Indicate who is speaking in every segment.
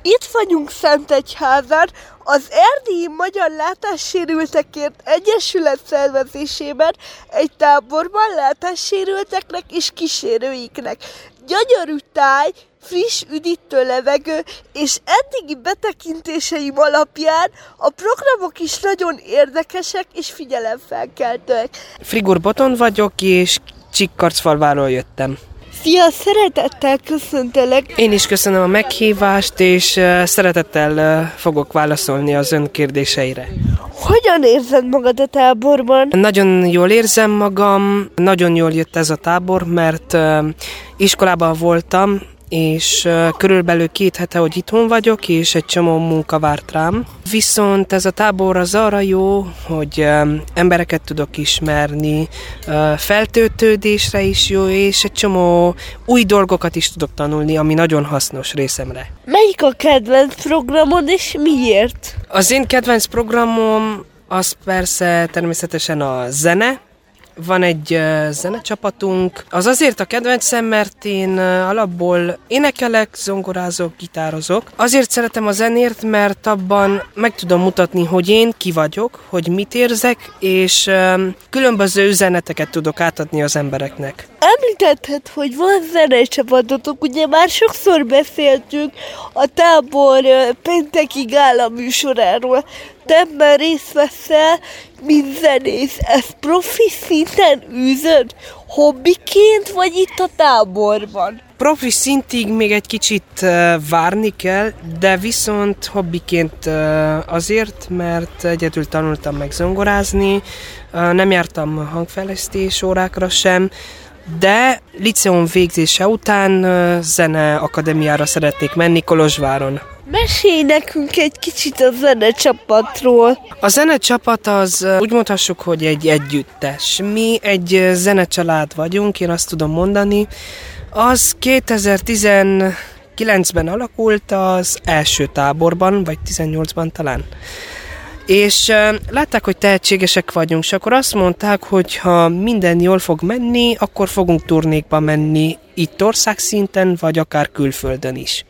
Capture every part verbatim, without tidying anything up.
Speaker 1: Itt vagyunk Szentegyházán, az Erdélyi Magyar Látássérültekért Egyesület szervezésében egy táborban látássérülteknek és kísérőiknek. Gyönyörű táj, friss, üdítő levegő, és eddigi betekintéseim alapján a programok is nagyon érdekesek és figyelemfelkeltőek.
Speaker 2: Frigur Boton vagyok, és Csíkkarcfalváról jöttem.
Speaker 1: Szia, szeretettel köszöntelek!
Speaker 2: Én is köszönöm a meghívást, és szeretettel fogok válaszolni az ön kérdéseire.
Speaker 1: Hogyan érzed magad a táborban?
Speaker 2: Nagyon jól érzem magam, nagyon jól jött ez a tábor, mert iskolában voltam, és körülbelül két hete, hogy itthon vagyok, és egy csomó munka várt rám. Viszont ez a tábor az arra jó, hogy embereket tudok ismerni, feltöltődésre is jó, és egy csomó új dolgokat is tudok tanulni, ami nagyon hasznos részemre.
Speaker 1: Melyik a kedvenc programod, és miért?
Speaker 2: Az én kedvenc programom az persze természetesen a zene. Van egy uh, zenecsapatunk. Az azért a kedvencem, mert én uh, alapból énekelek, zongorázok, gitározok. Azért szeretem a zenét, mert abban meg tudom mutatni, hogy én ki vagyok, hogy mit érzek, és uh, különböző üzeneteket tudok átadni az embereknek.
Speaker 1: Említetted, hogy van zenecsapatotok, ugye már sokszor beszéltünk a tábor uh, péntekig áll a műsoráról. Te ebben részt veszel, mint zenész. Ezt profi szinten űzöd? Hobbiként vagy itt a táborban?
Speaker 2: Profi szintig még egy kicsit uh, várni kell, de viszont hobbiként uh, azért, mert egyedül tanultam meg zongorázni, uh, nem jártam hangfejlesztés órákra sem, de liceum végzése után uh, zeneakadémiára szeretnék menni Kolozsváron.
Speaker 1: Mesélj nekünk egy kicsit a zenecsapatról.
Speaker 2: A zenecsapat az, úgy mondhassuk, hogy egy együttes. Mi egy zenecsalád vagyunk, én azt tudom mondani. Az kétezer-tizenkilencben alakult az első táborban, vagy tizennyolcban talán. És uh, látták, hogy tehetségesek vagyunk, és akkor azt mondták, hogy ha minden jól fog menni, akkor fogunk turnékba menni itt országszinten, vagy akár külföldön is.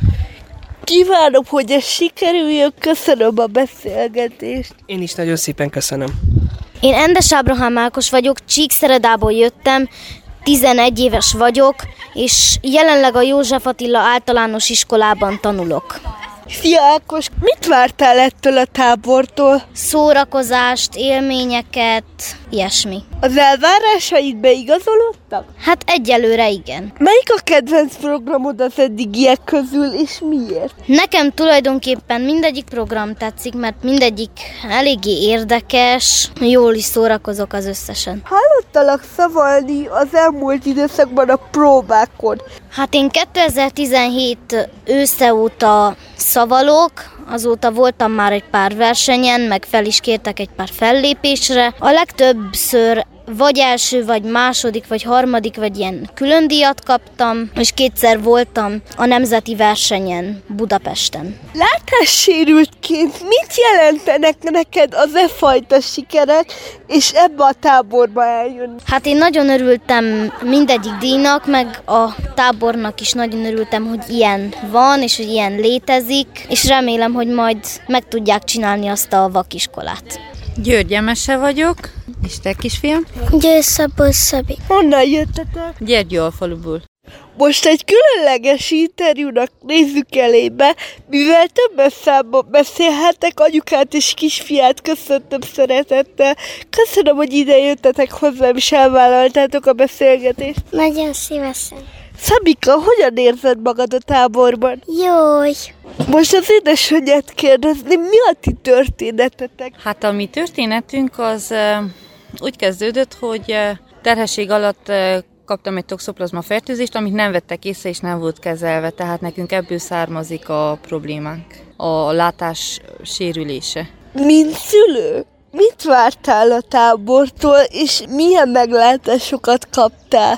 Speaker 1: Kívánom, hogy ez sikerüljön, köszönöm a beszélgetést.
Speaker 2: Én is nagyon szépen köszönöm.
Speaker 3: Én Endes Ábrahám Ákos vagyok, Csíkszeredából jöttem, tizenegy éves vagyok, és jelenleg a József Attila általános iskolában tanulok.
Speaker 1: Szia Ákos, mit vártál ettől a tábortól?
Speaker 3: Szórakozást, élményeket, ilyesmi.
Speaker 1: Az elvárásaid beigazolódtak?
Speaker 3: Hát egyelőre igen.
Speaker 1: Melyik a kedvenc programod az eddigiek közül, és miért?
Speaker 3: Nekem tulajdonképpen mindegyik program tetszik, mert mindegyik eléggé érdekes, jól is szórakozok az összesen.
Speaker 1: Hallottalak szavalni az elmúlt időszakban a próbákon.
Speaker 3: Hát én kétezer-tizenhét ősze óta szavalok, azóta voltam már egy pár versenyen, meg fel is kértek egy pár fellépésre. A legtöbbször vagy első, vagy második, vagy harmadik, vagy ilyen külön díjat kaptam, és kétszer voltam a nemzeti versenyen Budapesten.
Speaker 1: Látássérültként mit jelentenek neked az e fajta sikerek, és ebbe a táborba eljönni?
Speaker 3: Hát én nagyon örültem mindegyik díjnak, meg a tábornak is nagyon örültem, hogy ilyen van, és hogy ilyen létezik, és remélem, hogy majd meg tudják csinálni azt a vakiskolát.
Speaker 4: György Emese vagyok, és te kisfiam?
Speaker 5: György Szabó Szabi.
Speaker 1: Honnan jöttetek?
Speaker 4: Gyergyóalfaluból.
Speaker 1: Most egy különleges interjúnak nézzük elébe, mivel többes számban beszélhetek, anyukát és kisfiát köszöntöm szeretettel. Köszönöm, hogy ide jöttetek hozzám, és elvállaltátok a beszélgetést.
Speaker 5: Nagyon szívesen.
Speaker 1: Szabika, hogyan érzed magad a táborban?
Speaker 5: Jój.
Speaker 1: Most az édesanyját kérdezni, mi a ti történetetek?
Speaker 4: Hát a mi történetünk az uh, úgy kezdődött, hogy uh, terhesség alatt uh, kaptam egy toxoplazma fertőzést, amit nem vettek észre és nem volt kezelve, tehát nekünk ebből származik a problémánk, a látás sérülése.
Speaker 1: Mint szülő, mit vártál a tábortól, és milyen meglátásokat kaptál?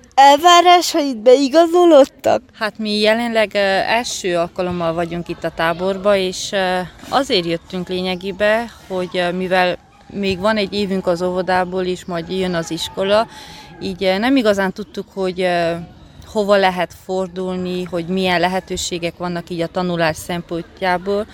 Speaker 1: Elvárásaid beigazolódtak?
Speaker 4: Hát mi jelenleg uh, első alkalommal vagyunk itt a táborba, és uh, azért jöttünk lényegében, hogy uh, mivel még van egy évünk az óvodából is, majd jön az iskola, így uh, nem igazán tudtuk, hogy uh, hova lehet fordulni, hogy milyen lehetőségek vannak így a tanulás szempontjából,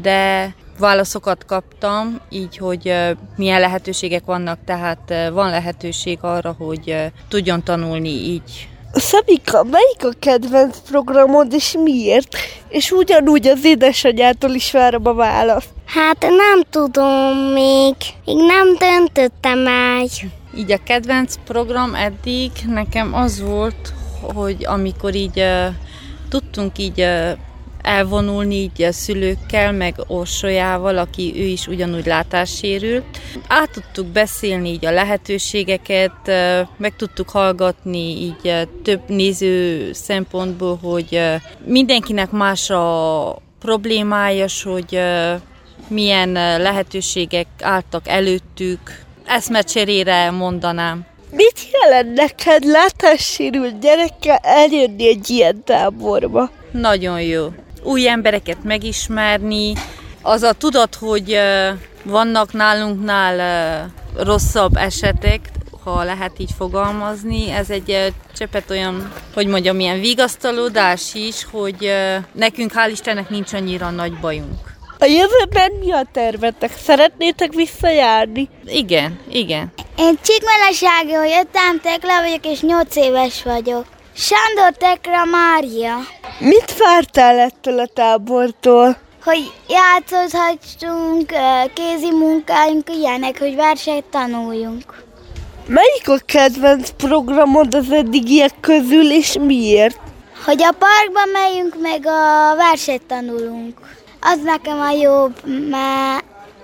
Speaker 4: de válaszokat kaptam, így, hogy milyen lehetőségek vannak, tehát van lehetőség arra, hogy tudjon tanulni így.
Speaker 1: Szabika, melyik a kedvenc programod, és miért? És ugyanúgy az édesanyától is várom a választ.
Speaker 5: Hát nem tudom még, még nem döntöttem el.
Speaker 4: Így a kedvenc program eddig nekem az volt, hogy amikor így uh, tudtunk így uh, elvonulni így a szülőkkel, meg Orsolyával, aki ő is ugyanúgy látássérült. Át tudtuk beszélni így a lehetőségeket, uh, meg tudtuk hallgatni így uh, több néző szempontból, hogy uh, mindenkinek más a problémája, hogy uh, milyen uh, lehetőségek álltak előttük. Eszmecserére mondanám.
Speaker 1: Mit jelent neked látássérült gyerekkel eljönni egy ilyen táborba?
Speaker 4: Nagyon jó. Új embereket megismerni, az a tudat, hogy vannak nálunknál rosszabb esetek, ha lehet így fogalmazni, ez egy cseppet olyan, hogy mondjam, ilyen vigasztalódás is, hogy nekünk hál' Istennek nincs annyira nagy bajunk.
Speaker 1: A jövőben mi a tervetek? Szeretnétek visszajárni?
Speaker 4: Igen, igen.
Speaker 5: Én Csíkmeleságról jöttem, Tekla vagyok, és nyolc éves vagyok. Sándor Tekla Mária.
Speaker 1: Mit vártál ettől a tábortól?
Speaker 5: Hogy játszódhassunk, kézi munkáink, ilyenek, hogy versenyt tanuljunk.
Speaker 1: Melyik a kedvenc programod az eddigiek közül, és miért?
Speaker 5: Hogy a parkba megyünk, meg a versenyt tanulunk. Az nekem a jobb, mert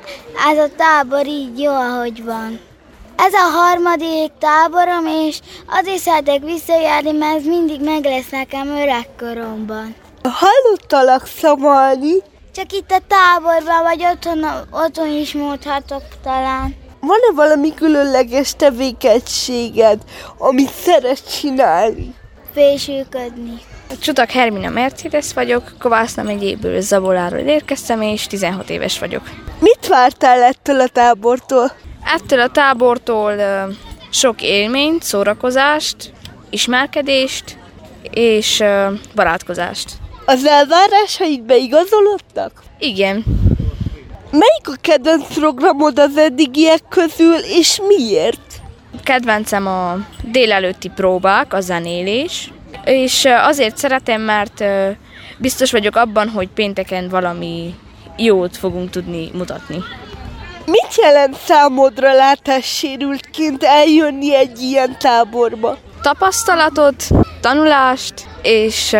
Speaker 5: ez a tábor így jó, ahogy van. Ez a harmadik táborom, és azért szeretek visszajárni, mert ez mindig meg lesz nekem öregkoromban.
Speaker 1: Hallottalak szavalni.
Speaker 5: Csak itt a táborban, vagy otthon, otthon is mondhatok talán.
Speaker 1: Van-e valami különleges tevékenységed, amit szeretsz csinálni?
Speaker 5: Fésülködni.
Speaker 6: Csutak Hermina Mercedes vagyok, Kovászna megyéből, Zaboláról érkeztem, és tizenhat éves vagyok.
Speaker 1: Mit vártál ettől a tábortól?
Speaker 6: Ettől a tábortól uh, sok élményt, szórakozást, ismerkedést és uh, barátkozást.
Speaker 1: Az elvárásaid beigazolódtak?
Speaker 6: Igen.
Speaker 1: Melyik a kedvenc programod az eddigiek közül, és miért?
Speaker 6: Kedvencem a délelőtti próbák, a zenélés, és azért szeretem, mert biztos vagyok abban, hogy pénteken valami jót fogunk tudni mutatni.
Speaker 1: Mit jelent számodra látássérültként eljönni egy ilyen táborba?
Speaker 6: Tapasztalatot, tanulást és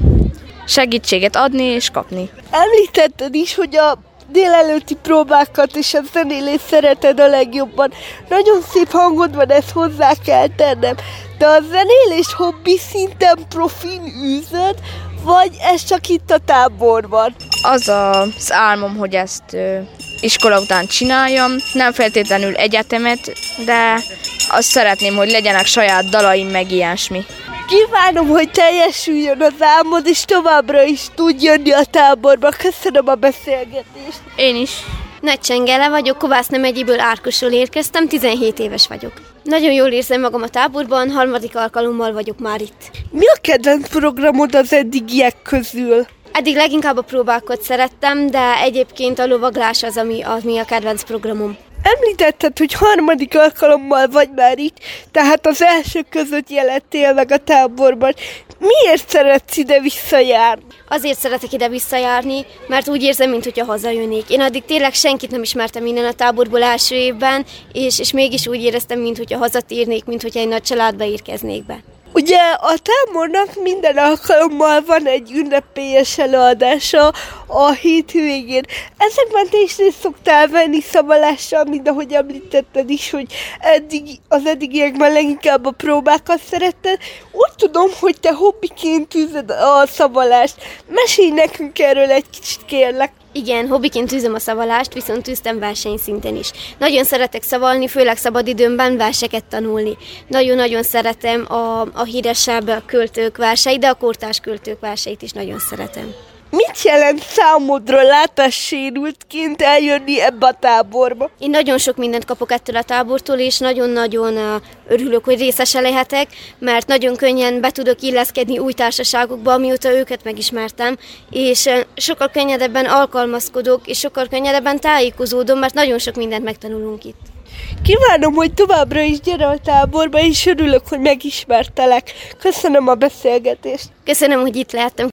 Speaker 6: segítséget adni és kapni.
Speaker 1: Említetted is, hogy a délelőtti próbákat és a zenélést szereted a legjobban. Nagyon szép hangod van, ezt hozzá kell tennem. De a zenélést hobbi szinten profin űzöd, vagy ez csak itt a táborban?
Speaker 6: Az az álmom, hogy ezt ö, iskola után csináljam. Nem feltétlenül egyetemet, de azt szeretném, hogy legyenek saját dalaim, meg ilyesmi.
Speaker 1: Kívánom, hogy teljesüljön az álmod, és továbbra is tudj jönni a táborba. Köszönöm a beszélgetést.
Speaker 6: Én is.
Speaker 7: Nagy Csengele vagyok, Kovászna megyéből, Árkosról érkeztem, tizenhét éves vagyok. Nagyon jól érzem magam a táborban, harmadik alkalommal vagyok már itt.
Speaker 1: Mi a kedvenc programod az eddigiek közül?
Speaker 7: Eddig leginkább a próbákat szerettem, de egyébként a lovaglás az, ami, ami a kedvenc programom.
Speaker 1: Említetted, hogy harmadik alkalommal vagy már itt, tehát az első között jelentél meg a táborban. Miért szeretsz ide visszajárni?
Speaker 7: Azért szeretek ide visszajárni, mert úgy érzem, mintha hazajönnék. Én addig tényleg senkit nem ismertem innen a táborból első évben, és, és mégis úgy éreztem, mintha hazatérnék, mintha egy nagy családba érkeznék be.
Speaker 1: Ugye a tábornak minden alkalommal van egy ünnepélyes előadása a hétvégén. Ezekben te is részt szoktál venni szavalással, mint ahogy említetted is, hogy eddig, az eddigiekben leginkább a próbákat szeretted. Úgy tudom, hogy te hobbiként űzöd a szavalást. Mesélj nekünk erről egy kicsit, kérlek.
Speaker 7: Igen, hobbiként űzöm a szavalást, viszont űztem versenyszinten is. Nagyon szeretek szavalni, főleg szabadidőmben verseket tanulni. Nagyon-nagyon szeretem a, a híresebb költők verseit, de a kortárs költők verseit is nagyon szeretem.
Speaker 1: Mit jelent számodra látássérültként eljönni ebbe a táborba?
Speaker 7: Én nagyon sok mindent kapok ettől a tábortól, és nagyon-nagyon örülök, hogy részese lehetek, mert nagyon könnyen be tudok illeszkedni új társaságokba, amióta őket megismertem, és sokkal könnyedebben alkalmazkodok, és sokkal könnyedebben tájékozódom, mert nagyon sok mindent megtanulunk itt.
Speaker 1: Kívánom, hogy továbbra is gyere a táborba, és örülök, hogy megismertelek. Köszönöm a beszélgetést.
Speaker 7: Köszönöm, hogy itt lehettem.